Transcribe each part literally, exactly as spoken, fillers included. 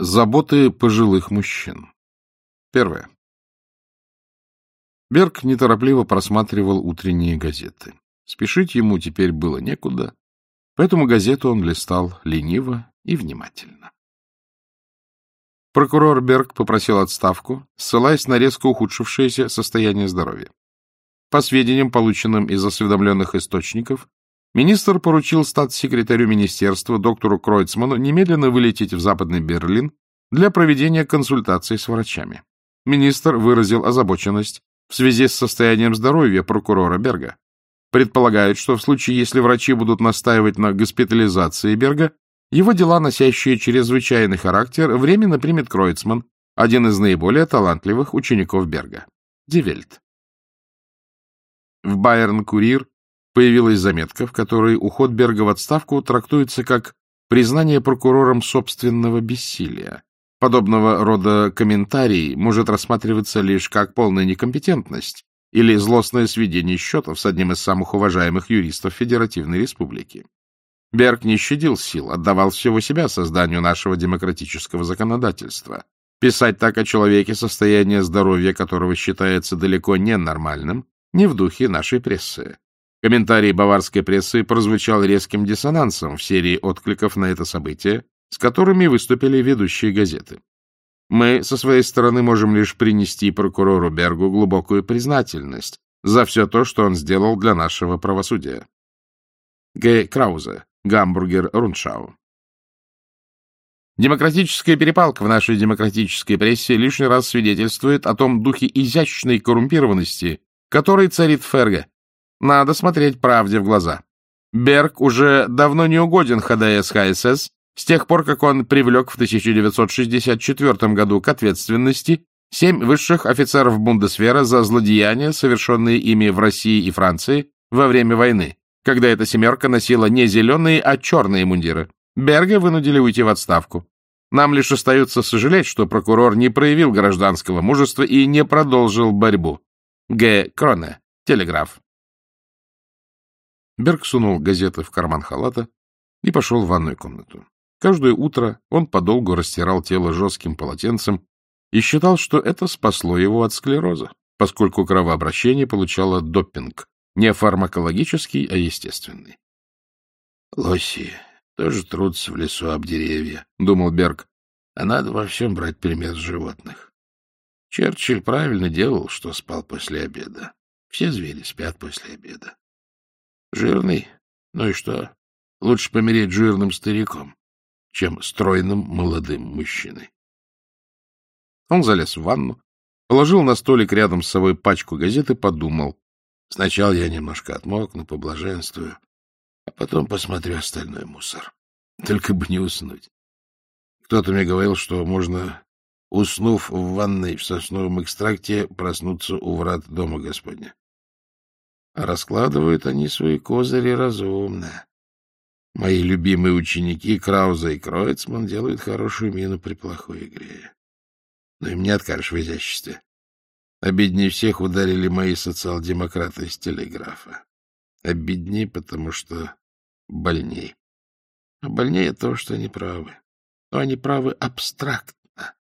Заботы пожилых мужчин. Первое. Берг неторопливо просматривал утренние газеты. Спешить ему теперь было некуда, поэтому газету он листал лениво и внимательно. Прокурор Берг попросил отставку, ссылаясь на резко ухудшившееся состояние здоровья. По сведениям, полученным из осведомленных источников, министр поручил статс-секретарю министерства доктору Кройцману немедленно вылететь в Западный Берлин для проведения консультаций с врачами. Министр выразил озабоченность в связи с состоянием здоровья прокурора Берга. Предполагают, что в случае, если врачи будут настаивать на госпитализации Берга, его дела, носящие чрезвычайный характер, временно примет Кройцман, один из наиболее талантливых учеников Берга. Ди Вельт. В Байерн-Курьер появилась заметка, в которой уход Берга в отставку трактуется как признание прокурором собственного бессилия. Подобного рода комментарий может рассматриваться лишь как полная некомпетентность или злостное сведение счетов с одним из самых уважаемых юристов Федеративной Республики. Берг не щадил сил, отдавал всего себя созданию нашего демократического законодательства. Писать так о человеке, состояние здоровья которого считается далеко не нормальным, не в духе нашей прессы. Комментарий баварской прессы прозвучал резким диссонансом в серии откликов на это событие, с которыми выступили ведущие газеты. Мы, со своей стороны, можем лишь принести прокурору Бергу глубокую признательность за все то, что он сделал для нашего правосудия. Г. Краузе, Гамбургер Рundschau. Демократическая перепалка в нашей демократической прессе лишний раз свидетельствует о том духе изящной коррумпированности, который царит в ФРГ. Надо смотреть правде в глаза. Берг уже давно не угоден ХДС ХСС, с тех пор, как он привлек в тысяча девятьсот шестьдесят четвёртом году к ответственности семь высших офицеров Бундесвера за злодеяния, совершенные ими в России и Франции во время войны, когда эта семерка носила не зеленые, а черные мундиры. Берга вынудили уйти в отставку. Нам лишь остается сожалеть, что прокурор не проявил гражданского мужества и не продолжил борьбу. Г. Кроне. Телеграф. Берг сунул газеты в карман халата и пошел в ванную комнату. Каждое утро он подолгу растирал тело жестким полотенцем и считал, что это спасло его от склероза, поскольку кровообращение получало допинг, не фармакологический, а естественный. — Лоси тоже трутся в лесу об деревья, — думал Берг, — а надо во всем брать пример с животных. Черчилль правильно делал, что спал после обеда. Все звери спят после обеда. Жирный? Ну и что? Лучше помереть жирным стариком, чем стройным молодым мужчиной. Он залез в ванну, положил на столик рядом с собой пачку газет и подумал. Сначала я немножко отмокну, поблаженствую, а потом посмотрю остальной мусор. Только бы не уснуть. Кто-то мне говорил, что можно, уснув в ванной в сосновом экстракте, проснуться у врат Дома Господня. А раскладывают они свои козыри разумно. Мои любимые ученики Краузе и Кройцман делают хорошую мину при плохой игре. Но им не откажешь в изяществе. Обиднее всех ударили мои социал-демократы из телеграфа. Обиднее, потому что больней. А больнее от того, что они правы. Но они правы абстрактно.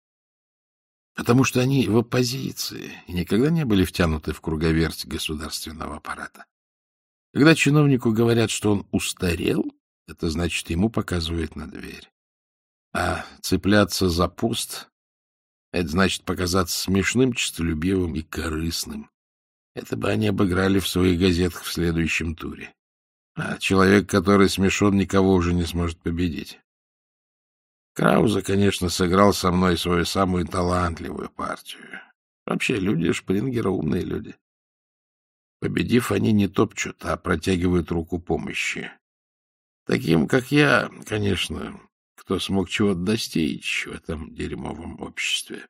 Потому что они в оппозиции и никогда не были втянуты в круговерть государственного аппарата. Когда чиновнику говорят, что он устарел, это значит, ему показывают на дверь. А цепляться за пост — это значит показаться смешным, честолюбивым и корыстным. Это бы они обыграли в своих газетах в следующем туре. А человек, который смешон, никого уже не сможет победить. Краузе, конечно, сыграл со мной свою самую талантливую партию. Вообще, люди Шпрингера умные люди. Победив, они не топчут, а протягивают руку помощи. Таким, как я, конечно, кто смог чего-то достичь в этом дерьмовом обществе.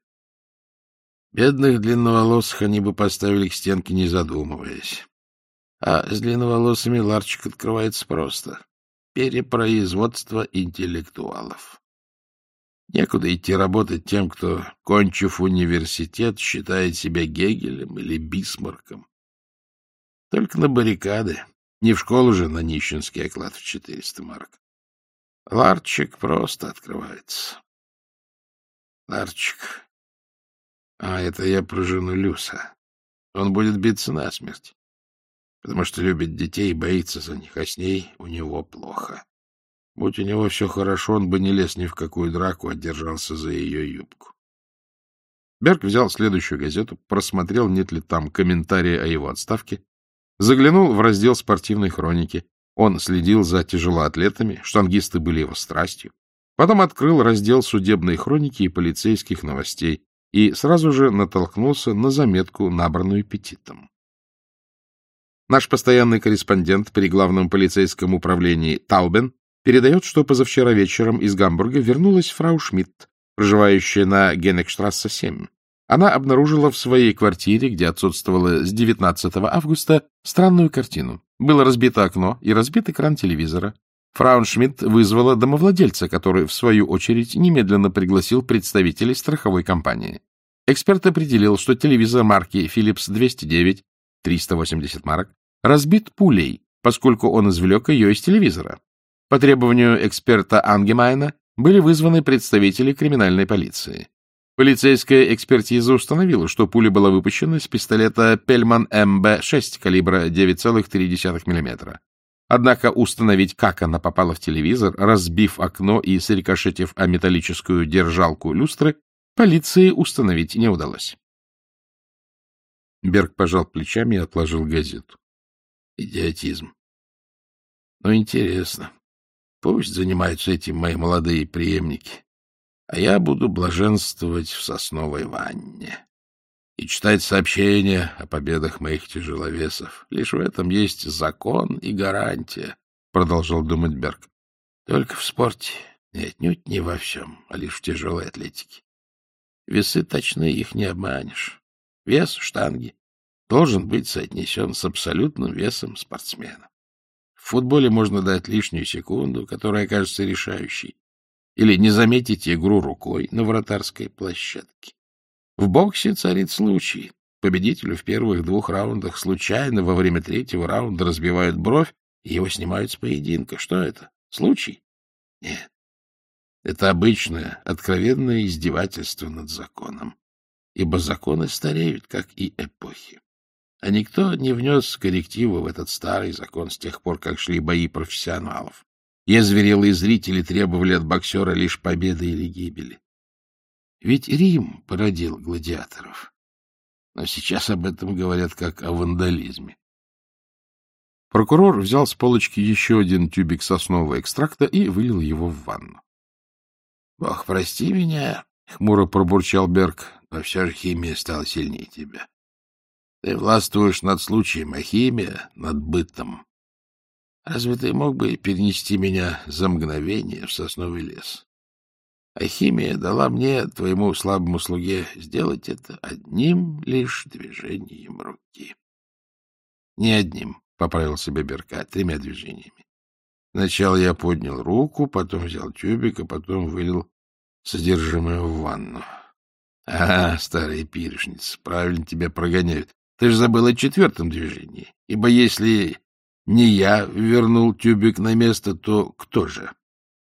Бедных длинноволосых они бы поставили к стенке, не задумываясь. А с длинноволосыми ларчик открывается просто. Перепроизводство интеллектуалов. Некуда идти работать тем, кто, кончив университет, считает себя Гегелем или Бисмарком. Только на баррикады. Не в школу же на нищенский оклад в четыреста марок. Ларчик просто открывается. Ларчик. А, это я про жену Люса. Он будет биться насмерть, потому что любит детей и боится за них, а с ней у него плохо. Будь у него все хорошо, он бы не лез ни в какую драку, а держался за ее юбку. Берг взял следующую газету, просмотрел, нет ли там комментария о его отставке, заглянул в раздел спортивной хроники. Он следил за тяжелоатлетами, штангисты были его страстью. Потом открыл раздел судебной хроники и полицейских новостей и сразу же натолкнулся на заметку, набранную Петитом. Наш постоянный корреспондент при главном полицейском управлении Таубен передает, что позавчера вечером из Гамбурга вернулась фрау Шмидт, проживающая на Генекштрассе семь. Она обнаружила в своей квартире, где отсутствовала с девятнадцатого августа, странную картину. Было разбито окно и разбит экран телевизора. Фрау Шмидт вызвала домовладельца, который, в свою очередь, немедленно пригласил представителей страховой компании. Эксперт определил, что телевизор марки Philips двести девять, триста восемьдесят марок, разбит пулей, поскольку он извлек ее из телевизора. По требованию эксперта Ангемайна были вызваны представители криминальной полиции. Полицейская экспертиза установила, что пуля была выпущена из пистолета Пельман эм бэ шесть калибра девять целых три десятых миллиметра. Однако установить, как она попала в телевизор, разбив окно и срикошетив о металлическую держалку люстры, полиции установить не удалось. Берг пожал плечами и отложил газету. Идиотизм. Ну, интересно. Пусть занимаются этим мои молодые преемники, а я буду блаженствовать в сосновой ванне и читать сообщения о победах моих тяжеловесов. Лишь в этом есть закон и гарантия, — продолжал думать Берг. Только в спорте, и отнюдь не во всем, а лишь в тяжелой атлетике. Весы точны, их не обманешь. Вес штанги должен быть соотнесен с абсолютным весом спортсмена. В футболе можно дать лишнюю секунду, которая окажется решающей, или не заметить игру рукой на вратарской площадке. В боксе царит случай. Победителю в первых двух раундах случайно во время третьего раунда разбивают бровь, и его снимают с поединка. Что это? Случай? Нет. Это обычное, откровенное издевательство над законом, ибо законы стареют, как и эпохи. А никто не внес коррективы в этот старый закон с тех пор, как шли бои профессионалов. И озверелые зрители требовали от боксера лишь победы или гибели. Ведь Рим породил гладиаторов. Но сейчас об этом говорят как о вандализме. Прокурор взял с полочки еще один тюбик соснового экстракта и вылил его в ванну. — Бог, прости меня, — хмуро пробурчал Берг, — но все же химия стала сильнее тебя. Ты властвуешь над случаем, а химия — над бытом. Разве ты мог бы перенести меня за мгновение в сосновый лес? А химия дала мне, твоему слабому слуге, сделать это одним лишь движением руки. Не одним, — поправил себе Берг, — а тремя движениями. Сначала я поднял руку, потом взял тюбик, а потом вылил содержимое в ванну. А, старая пиршница, правильно тебя прогоняют. Ты же забыл о четвертом движении, ибо если не я вернул тюбик на место, то кто же?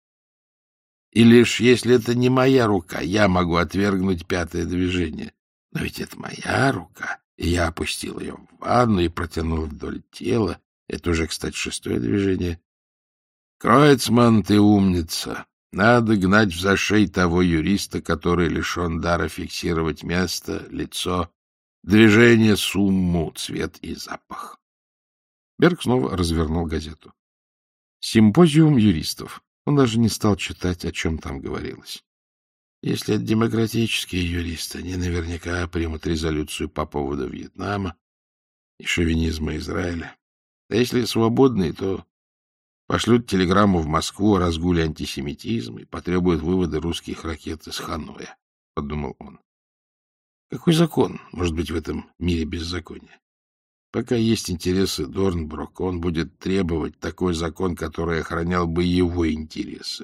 И лишь если это не моя рука, я могу отвергнуть пятое движение. Но ведь это моя рука, и я опустил ее в ванну и протянул вдоль тела. Это уже, кстати, шестое движение. Кройцман, ты умница. Надо гнать в зашей того юриста, который лишен дара фиксировать место, лицо, движение, сумму, цвет и запах. Берг снова развернул газету. Симпозиум юристов. Он даже не стал читать, о чем там говорилось. Если это демократические юристы, они наверняка примут резолюцию по поводу Вьетнама и шовинизма Израиля. А если свободные, то пошлют телеграмму в Москву о разгуле антисемитизма и потребуют вывода русских ракет из Ханоя, — подумал он. Какой закон может быть в этом мире беззакония? Пока есть интересы Дорнброка, он будет требовать такой закон, который охранял бы его интересы.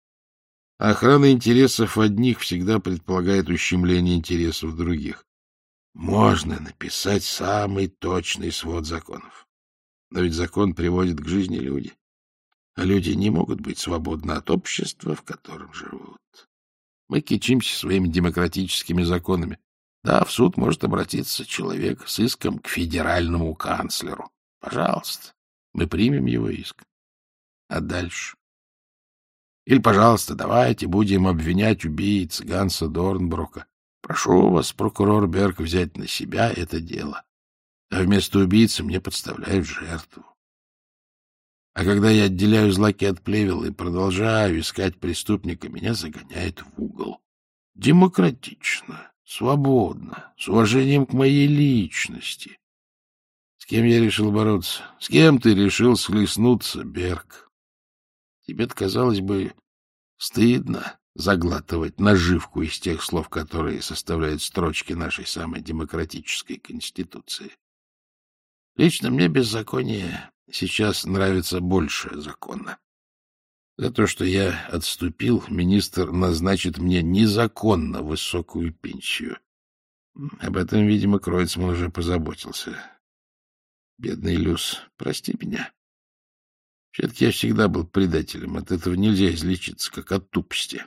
А охрана интересов одних всегда предполагает ущемление интересов других. Можно написать самый точный свод законов. Но ведь закон приводит к жизни люди. А люди не могут быть свободны от общества, в котором живут. Мы кичимся своими демократическими законами. Да, в суд может обратиться человек с иском к федеральному канцлеру. Пожалуйста, мы примем его иск. А дальше? Или, пожалуйста, давайте будем обвинять убийц Ганса Дорнброка. Прошу вас, прокурор Берг, взять на себя это дело. А вместо убийцы мне подставляют жертву. А когда я отделяю злаки от плевел и продолжаю искать преступника, меня загоняют в угол. Демократично, свободно, с уважением к моей личности. С кем я решил бороться? С кем ты решил схлестнуться, Берг? Тебе-то, казалось бы, стыдно заглатывать наживку из тех слов, которые составляют строчки нашей самой демократической конституции. Лично мне беззаконие сейчас нравится больше закона. За то, что я отступил, министр назначит мне незаконно высокую пенсию. Об этом, видимо, Кройцман уже позаботился. Бедный Люс, прости меня. Все-таки я всегда был предателем. От этого нельзя излечиться, как от тупости.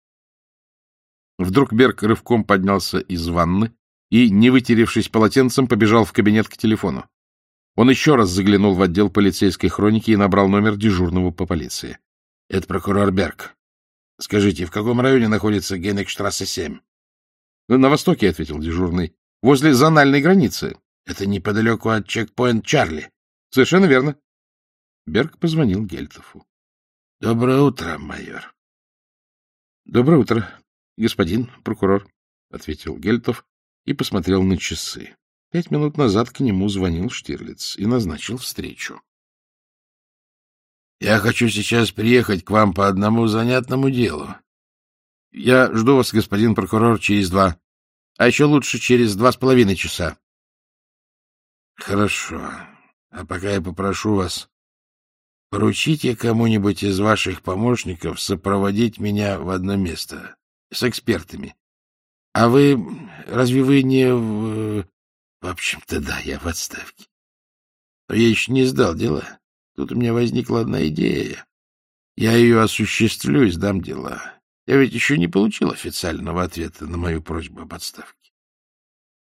Вдруг Берг рывком поднялся из ванны и, не вытеревшись полотенцем, побежал в кабинет к телефону. Он еще раз заглянул в отдел полицейской хроники и набрал номер дежурного по полиции. — Это прокурор Берг. Скажите, в каком районе находится Генрихштрассе семь? — На востоке, — ответил дежурный. — Возле зональной границы. — Это неподалеку от чекпоинт Чарли? — Совершенно верно. Берг позвонил Гельтову. — Доброе утро, майор. — Доброе утро, господин прокурор, — ответил Гельтов и посмотрел на часы. Пять минут назад к нему звонил Штирлиц и назначил встречу. — Я хочу сейчас приехать к вам по одному занятному делу. — Я жду вас, господин прокурор, через два, а еще лучше через два с половиной часа. — Хорошо. А пока я попрошу вас, поручите кому-нибудь из ваших помощников сопроводить меня в одно место с экспертами. А вы... Разве вы не в... В общем-то, да, я в отставке. Но я еще не сдал дела. Тут у меня возникла одна идея. Я ее осуществлю и сдам дела. Я ведь еще не получил официального ответа на мою просьбу об отставке.